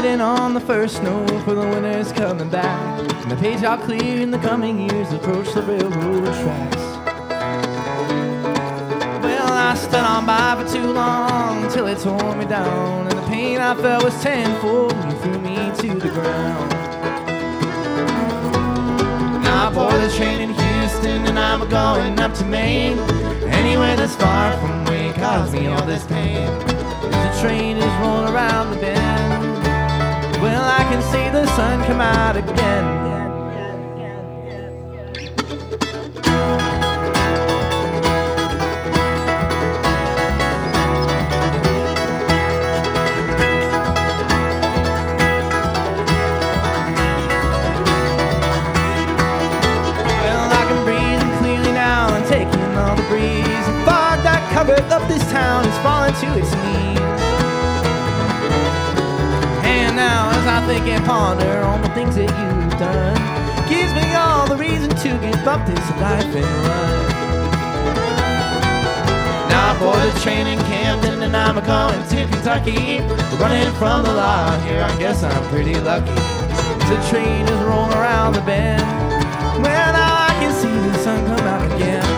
riding on the first snow, for the winter's coming back, and the page all clear in the coming years approach the railroad tracks. Well, I stood on by for too long till it tore me down, and the pain I felt was tenfold when you threw me to the ground. Now I board the train in Houston and I'm going up to Maine. Anywhere that's far from where it caused me all this pain. As the train is rolling around the bend, well, I can see the sun come out again. Up this town is falling to its knees. And now as I think and ponder on the things that you've done, gives me all the reason to give up this life and run. Now I board the train in Camden and I'm going to Kentucky, running from the law here, I guess I'm pretty lucky. The train is rolling around the bend, well now I can see the sun come out again.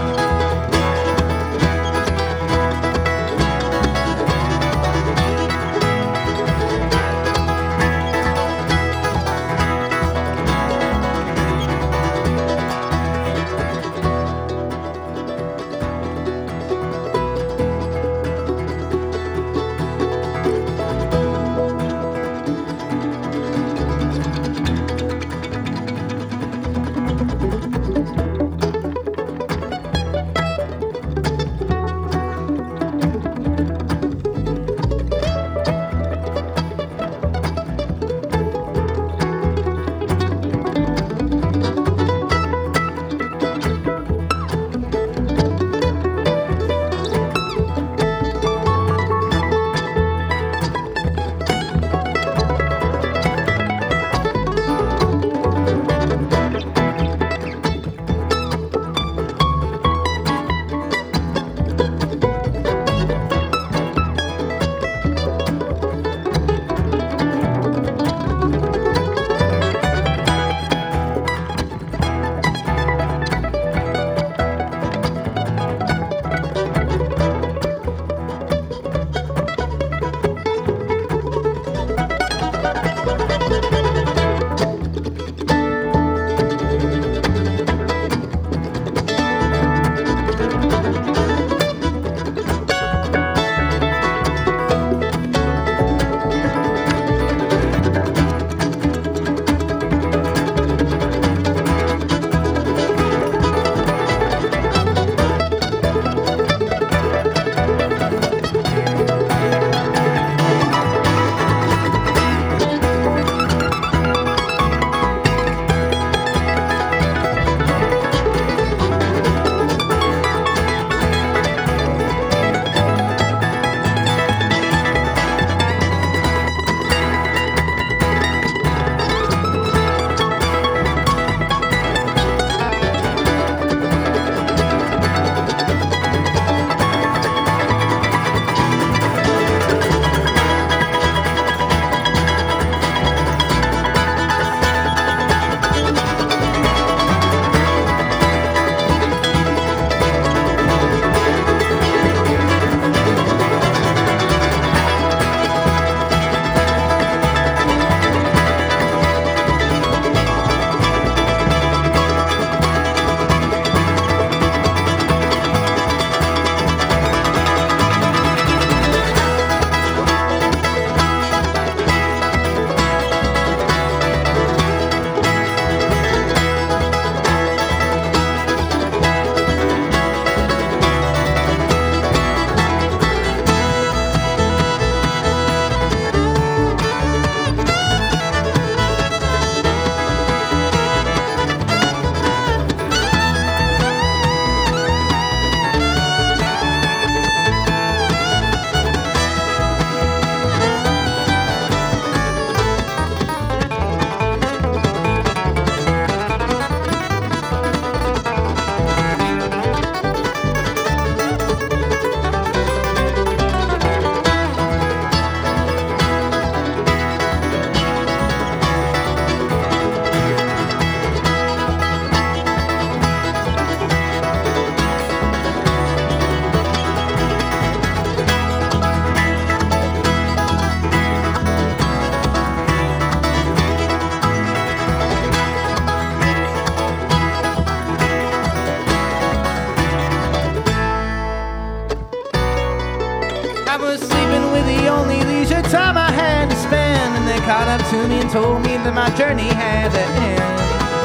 and told me that my journey had to end.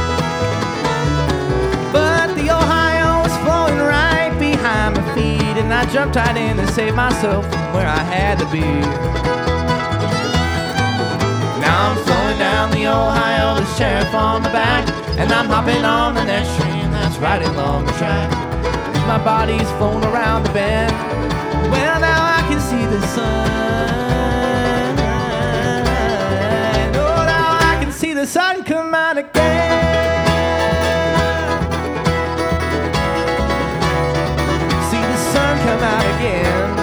But the Ohio was flowing right behind my feet, and I jumped right in and saved myself from where I had to be. Now I'm flowing down the Ohio with sheriff on my back, and I'm hopping on the next train that's riding along the track. As my body's flown around the bend, well, now I can see the sun. Oh, now I can see the sun come out again. See the sun come out again.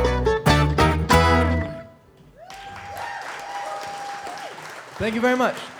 Thank you very much.